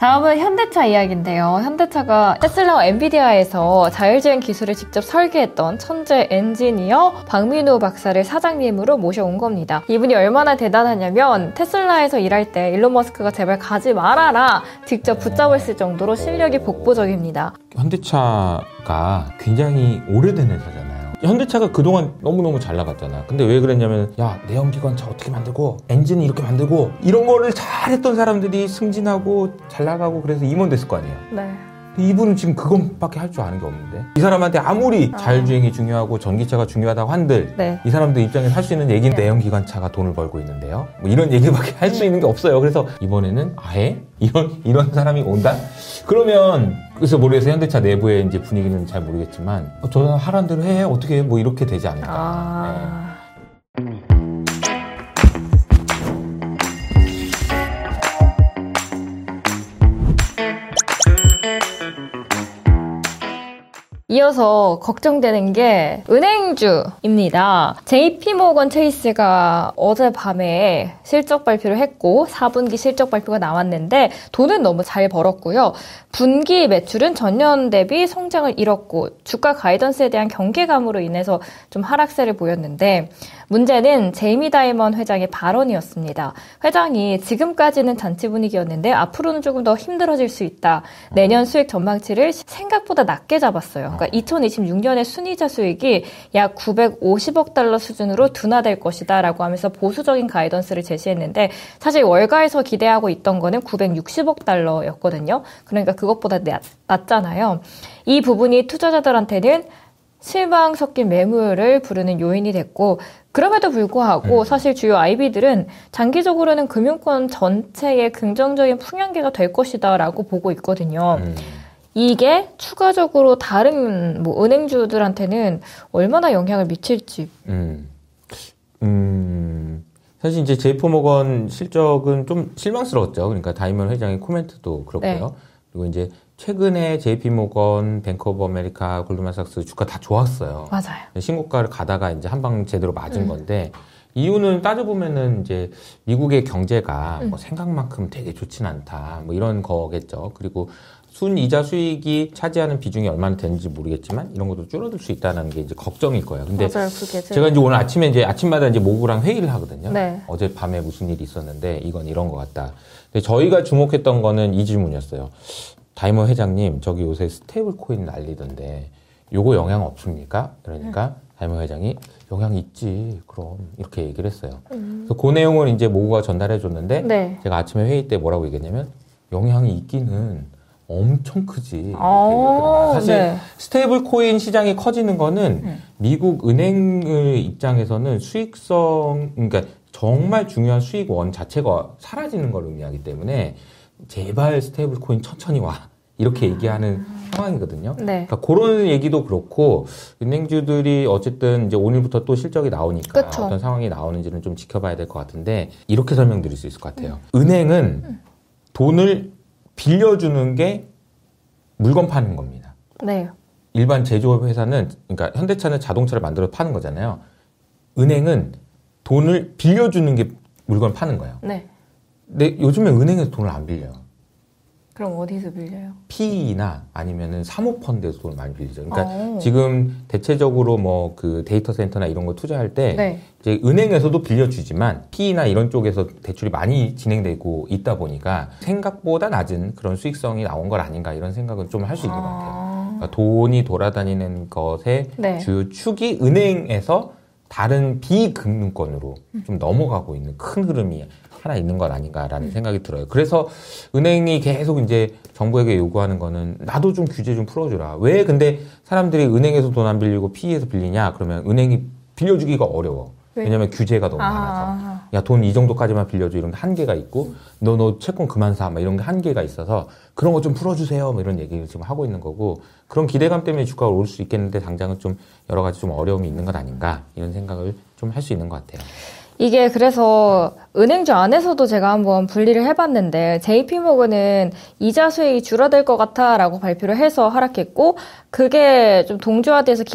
다음은 현대차 이야기인데요. 현대차가 테슬라와 엔비디아에서 자율주행 기술을 직접 설계했던 천재 엔지니어 박민우 박사를 사장님으로 모셔온 겁니다. 이분이 얼마나 대단하냐면 테슬라에서 일할 때 일론 머스크가 제발 가지 말아라 직접 붙잡았을 정도로 실력이 복부적입니다. 현대차가 굉장히 오래된 회사잖아요. 현대차가 그동안 너무너무 잘 나갔잖아. 근데 왜 그랬냐면 야, 내연기관차 어떻게 만들고 엔진을 이렇게 만들고 이런 거를 잘했던 사람들이 승진하고 잘 나가고 그래서 임원 됐을 거 아니에요. 네. 이분은 지금 그것밖에 할 줄 아는 게 없는데 이 사람한테 아무리 자율주행이 중요하고 전기차가 중요하다고 한들 네. 이 사람들 입장에서 할 수 있는 얘기는 내연기관차가 돈을 벌고 있는데요. 뭐 이런 얘기밖에 할 수 있는 게 없어요. 그래서 이번에는 아예 이런 사람이 온다? 그러면 그래서 모르겠어요. 현대차 내부의 이제 분위기는 잘 모르겠지만 저 하라는 대로 해 어떻게 뭐 이렇게 되지 않을까. 네. 이어서 걱정되는 게 은행주입니다. JP모건 체이스가 어젯밤에 실적 발표를 했고 4분기 실적 발표가 나왔는데 돈은 너무 잘 벌었고요. 분기 매출은 전년 대비 성장을 이뤘고 주가 가이던스에 대한 경계감으로 인해서 좀 하락세를 보였는데 문제는 제이미 다이먼 회장의 발언이었습니다. 회장이 지금까지는 잔치 분위기였는데 앞으로는 조금 더 힘들어질 수 있다. 내년 수익 전망치를 생각보다 낮게 잡았어요. 그러니까 2026년에 순이자 수익이 약 950억 달러 수준으로 둔화될 것이다 라고 하면서 보수적인 가이던스를 제시했는데 사실 월가에서 기대하고 있던 거는 960억 달러였거든요. 그러니까 그것보다 낮잖아요. 이 부분이 투자자들한테는 실망 섞인 매물을 부르는 요인이 됐고 그럼에도 불구하고 사실 주요 IB들은 장기적으로는 금융권 전체에 긍정적인 풍향계가 될 것이다 라고 보고 있거든요. 이게 추가적으로 다른 뭐 은행주들한테는 얼마나 영향을 미칠지. 사실 이제 JP모건 실적은 좀 실망스러웠죠. 그러니까 다이먼 회장의 코멘트도 그렇고요. 네. 그리고 이제 최근에 JP모건, 뱅크 오브 아메리카, 골드만삭스 주가 다 좋았어요. 맞아요. 신고가를 가다가 이제 한 방 제대로 맞은 건데 이유는 따져보면은 이제 미국의 경제가 뭐 생각만큼 되게 좋진 않다. 뭐 이런 거겠죠. 그리고 순이자 수익이 차지하는 비중이 얼마나 되는지 모르겠지만 이런 것도 줄어들 수 있다는 게 이제 걱정일 거예요. 근데 맞아요, 그게 제가 이제 오늘 아침에 이제 아침마다 이제 모구랑 회의를 하거든요. 네. 어젯밤에 무슨 일이 있었는데 이건 이런 것 같다. 근데 저희가 주목했던 거는 이 질문이었어요. 다이먼 회장님, 저기 요새 스테이블 코인 날리던데 요거 영향 없습니까? 그러니까 다이먼 회장이 영향 있지. 그럼 이렇게 얘기를 했어요. 그래서 그 내용을 이제 모구가 전달해 줬는데 네. 제가 아침에 회의 때 뭐라고 얘기했냐면 영향이 있기는 엄청 크지. 사실 네. 스테이블 코인 시장이 커지는 거는 미국 은행의 입장에서는 수익성, 그러니까 정말 중요한 수익원 자체가 사라지는 걸 의미하기 때문에 제발 스테이블 코인 천천히 와. 이렇게 얘기하는 상황이거든요. 네. 그러니까 그런 얘기도 그렇고 은행주들이 어쨌든 이제 오늘부터 또 실적이 나오니까 그쵸. 어떤 상황이 나오는지는 좀 지켜봐야 될 것 같은데 이렇게 설명드릴 수 있을 것 같아요. 은행은 돈을 빌려주는 게 물건 파는 겁니다. 네. 일반 제조업 회사는, 그러니까 현대차는 자동차를 만들어 파는 거잖아요. 은행은 돈을 빌려주는 게 물건 파는 거예요. 네. 근데 요즘에 은행에서 돈을 안 빌려요. 그럼 어디서 빌려요? PE나 아니면은 사모펀드에서 돈을 많이 빌리죠. 그러니까 지금 대체적으로 뭐 그 데이터 센터나 이런 거 투자할 때 네. 이제 은행에서도 빌려주지만 PE나 이런 쪽에서 대출이 많이 진행되고 있다 보니까 생각보다 낮은 그런 수익성이 나온 걸 아닌가 이런 생각은 좀 할 수 있는 것 같아요. 그러니까 돈이 돌아다니는 것의 네. 주요 축이 은행에서 다른 비금융권으로 좀 넘어가고 있는 큰 흐름이 하나 있는 건 아닌가라는 생각이 들어요. 그래서 은행이 계속 이제 정부에게 요구하는 거는 나도 좀 규제 좀 풀어주라. 왜 근데 사람들이 은행에서 돈 안 빌리고 PE에서 빌리냐? 그러면 은행이 빌려주기가 어려워. 왜냐면 규제가 너무 많아서. 야, 돈 이 정도까지만 빌려줘. 이런 게 한계가 있고, 너 채권 그만 사. 막 이런 게 한계가 있어서, 그런 거 좀 풀어주세요. 뭐 이런 얘기를 지금 하고 있는 거고, 그런 기대감 때문에 주가가 오를 수 있겠는데, 당장은 좀 여러 가지 좀 어려움이 있는 것 아닌가. 이런 생각을 좀 할 수 있는 것 같아요. 이게 그래서 은행주 안에서도 제가 한번 분리를 해봤는데 JP모건은 이자 수익이 줄어들 것 같아라고 발표를 해서 하락했고 그게 좀 동조화돼서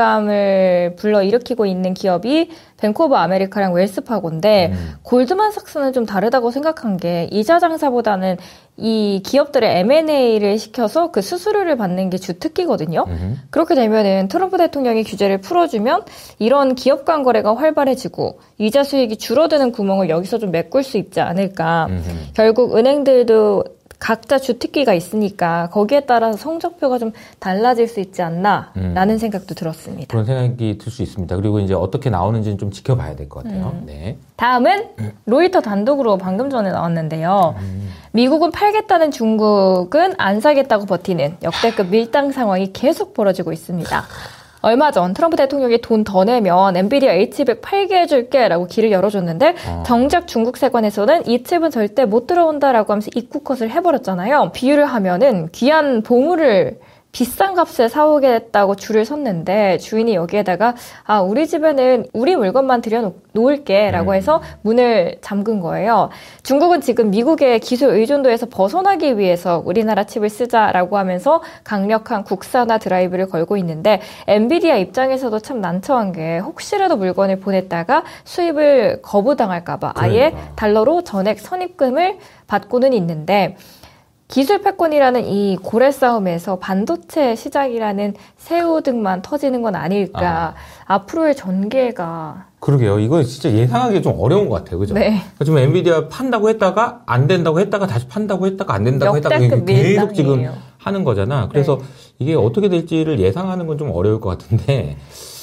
긴장감을 불러일으키고 있는 기업이 뱅크 오브 아메리카랑 웰스파고인데 골드만삭스는 좀 다르다고 생각한 게 이자 장사보다는 이 기업들의 M&A를 시켜서 그 수수료를 받는 게 주특기거든요. 그렇게 되면은 트럼프 대통령이 규제를 풀어주면 이런 기업 간 거래가 활발해지고 이자 수익이 줄어드는 구멍을 여기서 좀 메꿀 수 있지 않을까. 결국 은행들도 각자 주특기가 있으니까 거기에 따라서 성적표가 좀 달라질 수 있지 않나라는 생각도 들었습니다. 그런 생각이 들 수 있습니다. 그리고 이제 어떻게 나오는지는 좀 지켜봐야 될 것 같아요. 네. 다음은 로이터 단독으로 방금 전에 나왔는데요. 미국은 팔겠다는 중국은 안 사겠다고 버티는 역대급 밀당 상황이 계속 벌어지고 있습니다. 얼마 전 트럼프 대통령이 돈 더 내면 엔비디아 H100 팔게 해줄게 라고 길을 열어줬는데 정작 중국 세관에서는 이 칩은 절대 못 들어온다라고 하면서 입구 컷을 해버렸잖아요. 비유를 하면은 귀한 보물을 비싼 값에 사오겠다고 줄을 섰는데 주인이 여기에다가 우리 집에는 우리 물건만 들여놓을게 라고 해서 문을 잠근 거예요. 중국은 지금 미국의 기술 의존도에서 벗어나기 위해서 우리나라 칩을 쓰자라고 하면서 강력한 국산화 드라이브를 걸고 있는데 엔비디아 입장에서도 참 난처한 게 혹시라도 물건을 보냈다가 수입을 거부당할까 봐 아예 달러로 전액 선입금을 받고는 있는데 기술 패권이라는 이 고래 싸움에서 반도체 시장이라는 새우등만 터지는 건 아닐까. 앞으로의 전개가. 그러게요. 이거 진짜 예상하기 좀 어려운 것 같아요. 그죠? 네. 지금 엔비디아 판다고 했다가 안 된다고 했다가 다시 판다고 했다가 안 된다고 했다가 역대급 계속 밀당이에요. 지금 하는 거잖아. 그래서 이게 어떻게 될지를 예상하는 건 좀 어려울 것 같은데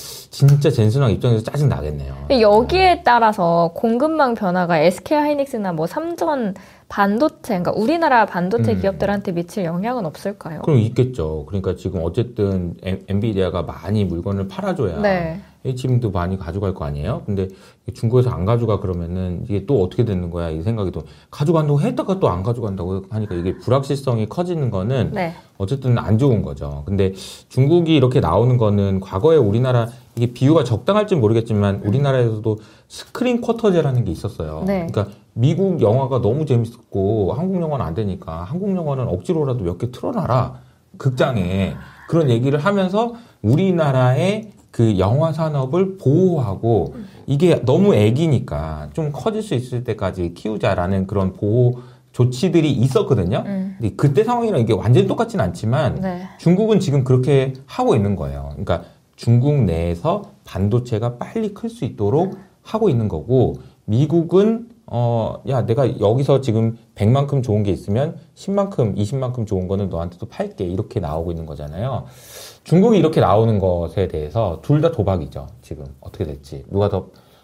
진짜 젠슨왕 입장에서 짜증 나겠네요. 여기에 따라서 공급망 변화가 SK하이닉스나 뭐 삼전 반도체, 그러니까 우리나라 반도체 기업들한테 미칠 영향은 없을까요? 그럼 있겠죠. 그러니까 지금 어쨌든 엔비디아가 많이 물건을 팔아줘야 네. HBM도 많이 가져갈 거 아니에요? 근데 중국에서 안 가져가 그러면은 이게 또 어떻게 되는 거야? 이 생각이 또 가져간다고 했다가 또 안 가져간다고 하니까 이게 불확실성이 커지는 거는 네. 어쨌든 안 좋은 거죠. 근데 중국이 이렇게 나오는 거는 과거에 우리나라 이게 비유가 적당할지는 모르겠지만 우리나라에서도 스크린 쿼터제라는 게 있었어요. 네. 그러니까 미국 영화가 너무 재밌었고 한국 영화는 안 되니까 한국 영화는 억지로라도 몇 개 틀어놔라. 극장에. 그런 얘기를 하면서 우리나라의 그 영화 산업을 보호하고 이게 너무 애기니까 좀 커질 수 있을 때까지 키우자라는 그런 보호 조치들이 있었거든요. 근데 그때 상황이랑 이게 완전히 똑같진 않지만 네. 중국은 지금 그렇게 하고 있는 거예요. 그러니까 중국 내에서 반도체가 빨리 클 수 있도록 하고 있는 거고 미국은 야, 내가 여기서 지금 100만큼 좋은 게 있으면 10만큼, 20만큼 좋은 거는 너한테도 팔게. 이렇게 나오고 있는 거잖아요. 중국이 이렇게 나오는 것에 대해서 둘 다 도박이죠. 지금 어떻게 될지. 누가 더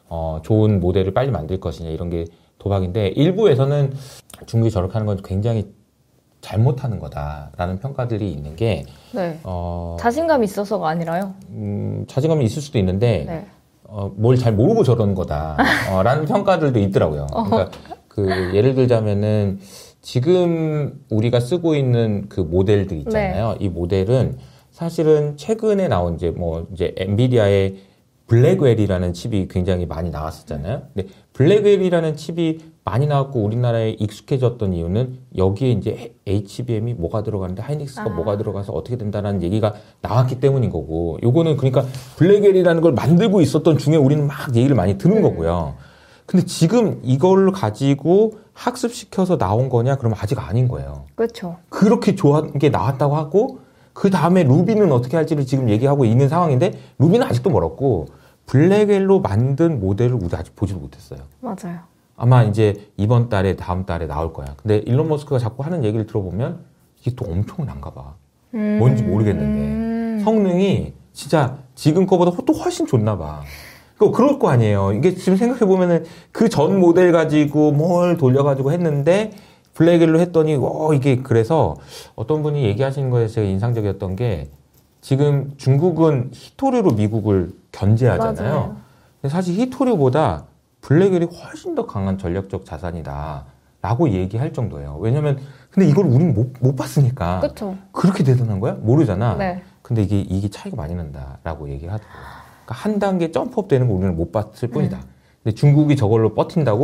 좋은 모델을 빨리 만들 것이냐 이런 게 도박인데 일부에서는 중국이 저렇게 하는 건 굉장히 잘못하는 거다라는 평가들이 있는 게 네. 자신감이 있어서가 아니라요. 자신감이 있을 수도 있는데 네. 뭘 잘 모르고 저러는 거다. 라는 평가들도 있더라고요. 그러니까 예를 들자면은 지금 우리가 쓰고 있는 그 모델들 있잖아요. 네. 이 모델은 사실은 최근에 나온 이제 엔비디아의 블랙웰이라는 칩이 굉장히 많이 나왔었잖아요. 근데 블랙웰이라는 칩이 많이 나왔고 우리나라에 익숙해졌던 이유는 여기에 이제 HBM이 뭐가 들어가는데 하이닉스가 뭐가 들어가서 어떻게 된다라는 얘기가 나왔기 때문인 거고 요거는 그러니까 블랙웰이라는 걸 만들고 있었던 중에 우리는 막 얘기를 많이 듣는 거고요. 근데 지금 이걸 가지고 학습시켜서 나온 거냐? 그러면 아직 아닌 거예요. 그렇죠. 그렇게 좋은 게 나왔다고 하고 그 다음에 루비는 어떻게 할지를 지금 얘기하고 있는 상황인데 루비는 아직도 멀었고 블랙웰로 만든 모델을 우리 아직 보지도 못했어요. 맞아요. 아마 이제 이번 달에 다음 달에 나올 거야. 근데 일론 머스크가 자꾸 하는 얘기를 들어보면 이게 또 엄청난가 봐. 뭔지 모르겠는데 성능이 진짜 지금 거보다 또 훨씬 좋나 봐. 그럴 거 아니에요. 이게 지금 생각해보면은 그 전 모델 가지고 뭘 돌려가지고 했는데 블랙웰로 했더니 이게 그래서 어떤 분이 얘기하시는 거에 제가 인상적이었던 게 지금 중국은 히토류로 미국을 견제하잖아요. 맞아요. 근데 사실 히토류보다 블랙웰이 훨씬 더 강한 전략적 자산이다 라고 얘기할 정도예요. 왜냐면 근데 이걸 우리는 못 봤으니까. 그쵸. 그렇게 대단한 거야? 모르잖아. 네. 근데 이게 차이가 많이 난다라고 얘기를 하더라고요. 그러니까 한 단계 점프업 되는 거 우리는 못 봤을 뿐이다. 근데 중국이 저걸로 버틴다고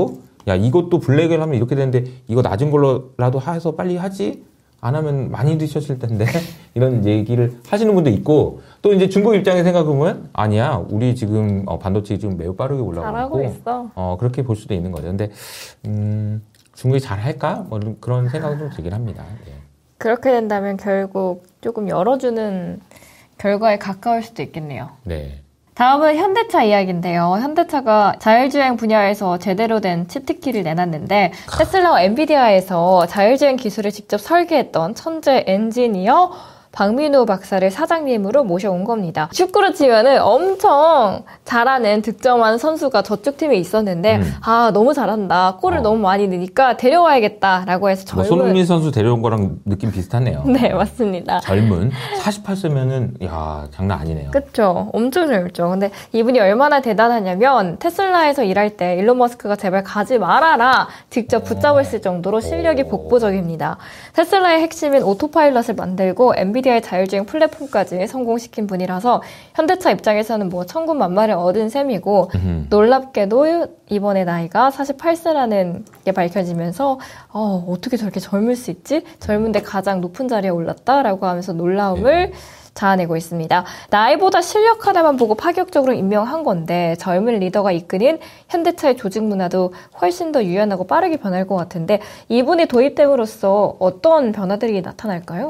야, 이것도 블랙을 하면 이렇게 되는데 이거 낮은 걸로라도 해서 빨리 하지? 안 하면 많이 드셨을 텐데 이런 얘기를 하시는 분도 있고 또 이제 중국 입장에 생각해보면 아니야 우리 지금 반도체 지금 매우 빠르게 올라가고 잘하고 있어. 그렇게 볼 수도 있는 거죠. 근데 중국이 잘할까? 뭐 그런 생각은 좀 들긴 합니다. 예. 그렇게 된다면 결국 조금 열어주는 결과에 가까울 수도 있겠네요. 네. 다음은 현대차 이야기인데요. 현대차가 자율주행 분야에서 제대로 된 치트키를 내놨는데 테슬라와 엔비디아에서 자율주행 기술을 직접 설계했던 천재 엔지니어 박민우 박사를 사장님으로 모셔온 겁니다. 축구로 치면은 엄청 잘하는 득점한 선수가 저쪽 팀에 있었는데 너무 잘한다. 골을 너무 많이 넣으니까 데려와야겠다라고 해서 젊은 손흥민 선수 데려온 거랑 느낌 비슷하네요. 네, 맞습니다. 젊은 48세면은 야 장난 아니네요. 그쵸. 엄청 젊죠. 근데 이분이 얼마나 대단하냐면 테슬라에서 일할 때 일론 머스크가 제발 가지 말아라 직접 붙잡았을 정도로 실력이 복부적입니다. 테슬라의 핵심인 오토파일럿을 만들고 엔비디아의 자율주행 플랫폼까지 성공시킨 분이라서 현대차 입장에서는 뭐 천군만마를 얻은 셈이고 놀랍게도 이번에 나이가 48세라는 게 밝혀지면서 어떻게 저렇게 젊을 수 있지? 젊은데 가장 높은 자리에 올랐다라고 하면서 놀라움을 자아내고 있습니다. 나이보다 실력 하나만 보고 파격적으로 임명한 건데 젊은 리더가 이끄는 현대차의 조직 문화도 훨씬 더 유연하고 빠르게 변할 것 같은데 이분이 도입됨으로써 어떤 변화들이 나타날까요?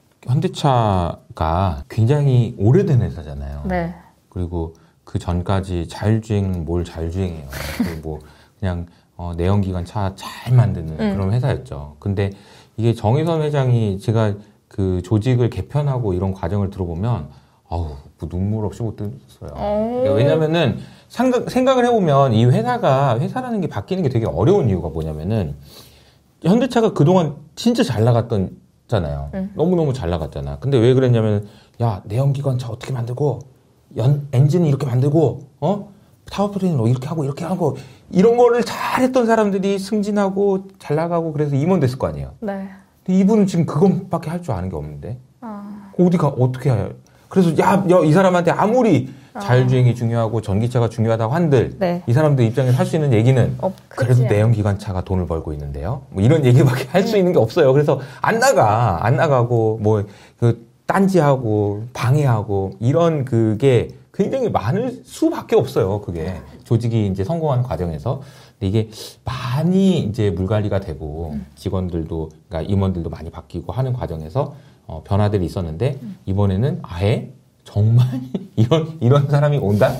현대차가 굉장히 오래된 회사잖아요. 네. 그리고 그 전까지 자율주행은 뭘 자율주행해요. 뭐 그냥 내연기관 차 잘 만드는 그런 회사였죠. 근데 이게 정의선 회장이 제가 그 조직을 개편하고 이런 과정을 들어보면 뭐 눈물 없이 못 들었어요. 그러니까 왜냐면은 생각을 해보면 이 회사라는 게 바뀌는 게 되게 어려운 이유가 뭐냐면은 현대차가 그동안 진짜 잘 나갔잖아요. 너무너무 잘 나갔잖아. 근데 왜 그랬냐면 야 내연기관 차 어떻게 만들고 엔진을 이렇게 만들고 타워프레인을 이렇게 하고 이런 거를 잘했던 사람들이 승진하고 잘 나가고 그래서 임원 됐을 거 아니에요. 네. 근데 이분은 지금 그것밖에 할 줄 아는 게 없는데 어디가 어떻게 해요? 그래서 이 사람한테 아무리 자율주행이 중요하고 전기차가 중요하다고 한들 네. 이 사람들 입장에서 할 수 있는 얘기는 그래도 내연기관차가 돈을 벌고 있는데요. 뭐 이런 얘기밖에 할 수 있는 게 없어요. 그래서 안 나가고 뭐 그 딴지하고 방해하고 이런 그게 굉장히 많을 수밖에 없어요. 그게 조직이 이제 성공하는 과정에서. 근데 이게 많이 이제 물관리가 되고 직원들도 그러니까 임원들도 많이 바뀌고 하는 과정에서 변화들이 있었는데 이번에는 아예 정말 이런 사람이 온다?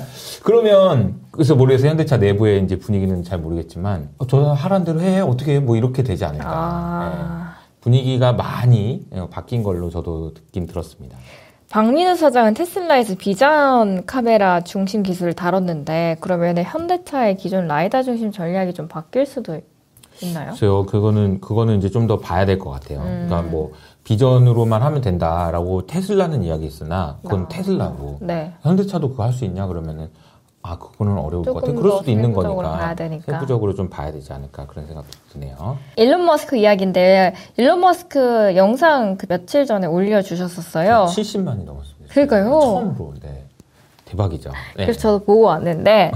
그러면 그래서 모르겠어요. 현대차 내부의 이제 분위기는 잘 모르겠지만 저 하라는 대로 해 어떻게 뭐 이렇게 되지 않을까. 네. 분위기가 많이 바뀐 걸로 저도 듣긴 들었습니다. 박민우 사장은 테슬라에서 비전 카메라 중심 기술을 다뤘는데 그러면 현대차의 기존 라이다 중심 전략이 좀 바뀔 수도 있나요? 글쎄요. 그거는 이제 좀 더 봐야 될 것 같아요. 그러니까 뭐 비전으로만 하면 된다라고 테슬라는 이야기 있으나 그건 테슬라고 네. 현대차도 그거 할 수 있냐 그러면은 그거는 어려울 것 같아요. 그럴 수도 있는 거니까 세부적으로 좀 봐야 되지 않을까 그런 생각도 드네요. 일론 머스크 이야기인데 일론 머스크 영상 며칠 전에 올려주셨었어요. 70만이 넘었습니다. 그러니까요. 처음으로. 네. 대박이죠. 네. 그래서 저도 보고 왔는데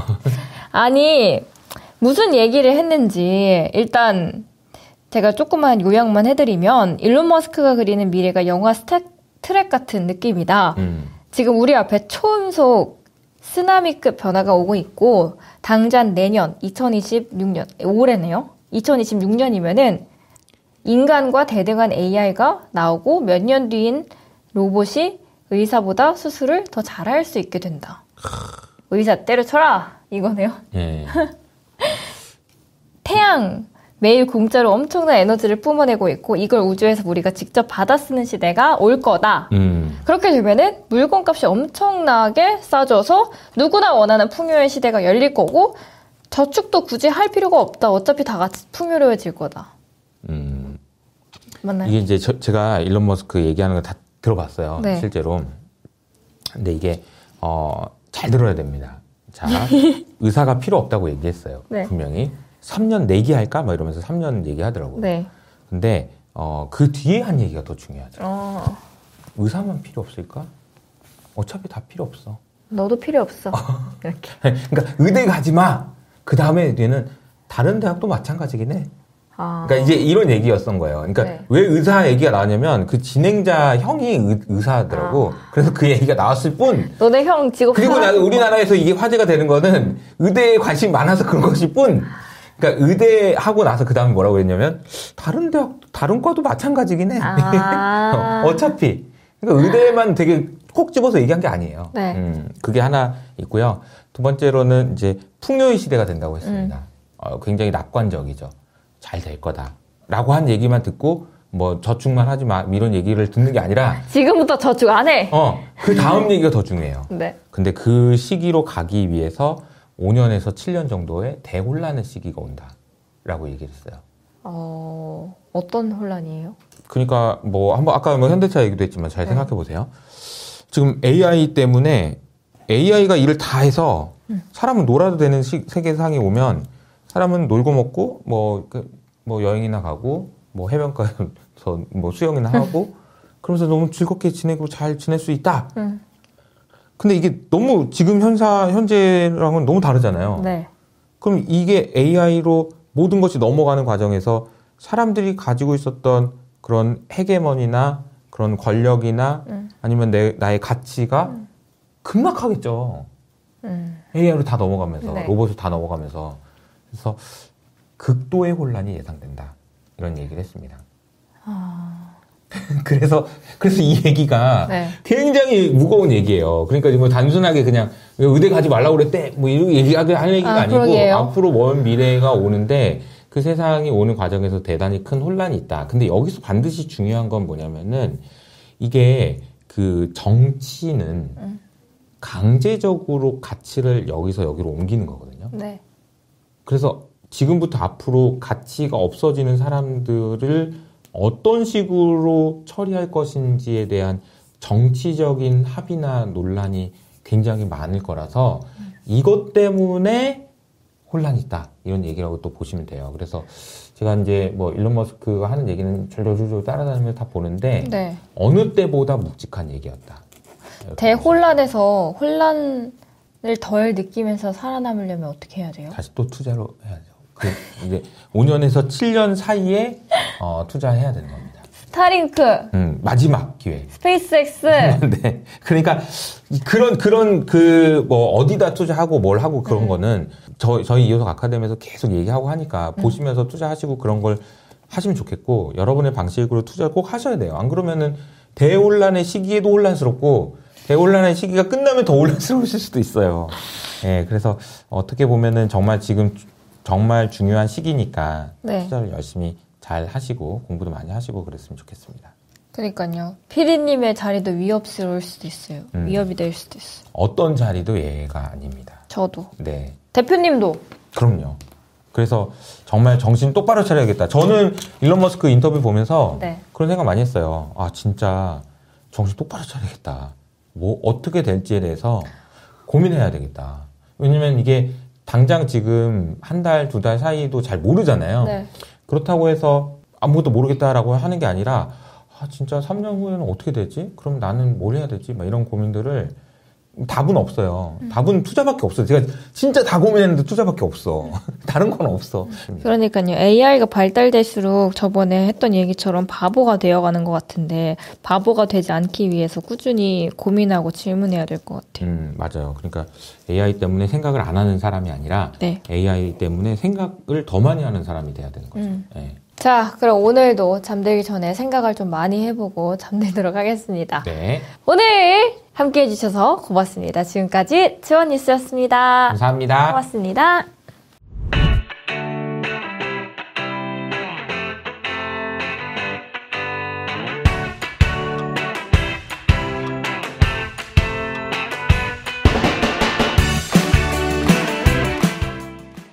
아니 무슨 얘기를 했는지 일단 제가 조그만 요약만 해드리면 일론 머스크가 그리는 미래가 영화 스타트랙 같은 느낌이다. 지금 우리 앞에 초음속 쓰나미급 변화가 오고 있고 당장 내년 2026년 올해네요. 2026년이면은 인간과 대등한 AI가 나오고 몇 년 뒤인 로봇이 의사보다 수술을 더 잘할 수 있게 된다. 의사 때려쳐라 이거네요. 네. 태양 매일 공짜로 엄청난 에너지를 뿜어내고 있고 이걸 우주에서 우리가 직접 받아 쓰는 시대가 올 거다. 그렇게 되면은 물건값이 엄청나게 싸져서 누구나 원하는 풍요의 시대가 열릴 거고 저축도 굳이 할 필요가 없다. 어차피 다 같이 풍요로워질 거다. 맞나요? 이게 이제 제가 일론 머스크 얘기하는 거 다 들어봤어요. 네. 실제로. 근데 이게 잘 들어야 됩니다. 자, 의사가 필요 없다고 얘기했어요. 네. 분명히. 3년 내기할까? 막 이러면서 3년 얘기하더라고요. 네. 근데, 그 뒤에 한 얘기가 더 중요하죠. 의사만 필요 없을까? 어차피 다 필요 없어. 너도 필요 없어. 이렇게. 그러니까 의대 가지 마! 그 다음에 얘는 다른 대학도 마찬가지긴 해. 아. 그러니까 이제 이런 얘기였던 거예요. 그러니까 네. 왜 의사 얘기가 나왔냐면 그 진행자 형이 의사더라고. 그래서 그 얘기가 나왔을 뿐. 너네 형 직업 그리고 나는 우리나라에서 이게 화제가 되는 거는 의대에 관심이 많아서 그런 것일 뿐. 그러니까 의대하고 나서 그 다음에 뭐라고 했냐면 다른 대학, 다른 과도 마찬가지긴 해. 어차피. 그러니까 의대만 되게 콕 집어서 얘기한 게 아니에요. 네. 그게 하나 있고요. 두 번째로는 이제 풍요의 시대가 된다고 했습니다. 굉장히 낙관적이죠. 잘 될 거다. 라고 한 얘기만 듣고 뭐 저축만 하지 마 이런 얘기를 듣는 게 아니라 지금부터 저축 안 해. 그 다음 얘기가 더 중요해요. 네. 근데 그 시기로 가기 위해서 5년에서 7년 정도의 대혼란의 시기가 온다라고 얘기를 했어요. 어떤 혼란이에요? 그러니까 뭐 한번 아까 뭐 현대차 얘기도 했지만 잘 생각해 보세요. 지금 AI 때문에 AI가 일을 다 해서 사람은 놀아도 되는 세계상이 오면 사람은 놀고 먹고 뭐 여행이나 가고 뭐 해변가에서 뭐 수영이나 하고 그러면서 너무 즐겁게 지내고 잘 지낼 수 있다. 근데 이게 너무 지금 현재랑은 너무 다르잖아요. 네. 그럼 이게 AI로 모든 것이 넘어가는 과정에서 사람들이 가지고 있었던 그런 헤게머니나 그런 권력이나 아니면 나의 가치가 급락하겠죠. AI로 다 넘어가면서 네. 로봇으로 다 넘어가면서 그래서 극도의 혼란이 예상된다. 이런 얘기를 했습니다. 그래서 이 얘기가 네. 굉장히 무거운 얘기예요. 그러니까 뭐 단순하게 그냥 의대 가지 말라고 그랬대. 뭐 이런 하는 얘기가 아니고 그러게요. 앞으로 먼 미래가 오는데 그 세상이 오는 과정에서 대단히 큰 혼란이 있다. 근데 여기서 반드시 중요한 건 뭐냐면은 이게 그 정치는 강제적으로 가치를 여기서 여기로 옮기는 거거든요. 네. 그래서 지금부터 앞으로 가치가 없어지는 사람들을 어떤 식으로 처리할 것인지에 대한 정치적인 합의나 논란이 굉장히 많을 거라서 이것 때문에 혼란이 있다. 이런 얘기라고 또 보시면 돼요. 그래서 제가 이제 뭐 일론 머스크가 하는 얘기는 졸졸졸 따라다니면서 다 보는데 네. 어느 때보다 묵직한 얘기였다. 대혼란에서 혼란을 덜 느끼면서 살아남으려면 어떻게 해야 돼요? 다시 또 투자로 해야죠. 이제 5년에서 7년 사이에 투자해야 되는 겁니다. 스타링크, 마지막 기회. 스페이스X. 네. 그러니까 그런 뭐 어디다 투자하고 뭘 하고 그런 거는 저희 이호석 아카데미에서 계속 얘기하고 하니까 보시면서 투자하시고 그런 걸 하시면 좋겠고 여러분의 방식으로 투자를 꼭 하셔야 돼요. 안 그러면은 대혼란의 시기에도 혼란스럽고 대혼란의 시기가 끝나면 더 혼란스러우실 수도 있어요. 예, 그래서 어떻게 보면은 정말 지금 정말 중요한 시기니까 네. 투자를 열심히 잘 하시고 공부도 많이 하시고 그랬으면 좋겠습니다. 그러니까요. 피디님의 자리도 위협스러울 수도 있어요. 위협이 될 수도 있어요. 어떤 자리도 예가 아닙니다. 저도. 네. 대표님도. 그럼요. 그래서 정말 정신 똑바로 차려야겠다. 저는 일론 머스크 인터뷰 보면서 네. 그런 생각 많이 했어요. 아, 진짜 정신 똑바로 차려야겠다. 뭐 어떻게 될지에 대해서 고민해야 되겠다. 왜냐면 이게 당장 지금 한 달, 두 달 사이도 잘 모르잖아요. 네. 그렇다고 해서 아무것도 모르겠다라고 하는 게 아니라 진짜 3년 후에는 어떻게 되지? 그럼 나는 뭘 해야 되지? 막 이런 고민들을 답은 없어요. 답은 투자밖에 없어요. 제가 진짜 다 고민했는데 투자밖에 없어. 다른 건 없어. 그러니까요. AI가 발달될수록 저번에 했던 얘기처럼 바보가 되어가는 것 같은데 바보가 되지 않기 위해서 꾸준히 고민하고 질문해야 될 것 같아요. 맞아요. 그러니까 AI 때문에 생각을 안 하는 사람이 아니라 네. AI 때문에 생각을 더 많이 하는 사람이 돼야 되는 거죠. 네. 자, 그럼 오늘도 잠들기 전에 생각을 좀 많이 해보고 잠들도록 하겠습니다. 네. 오늘 함께해 주셔서 고맙습니다. 지금까지 지원뉴스였습니다. 감사합니다. 고맙습니다.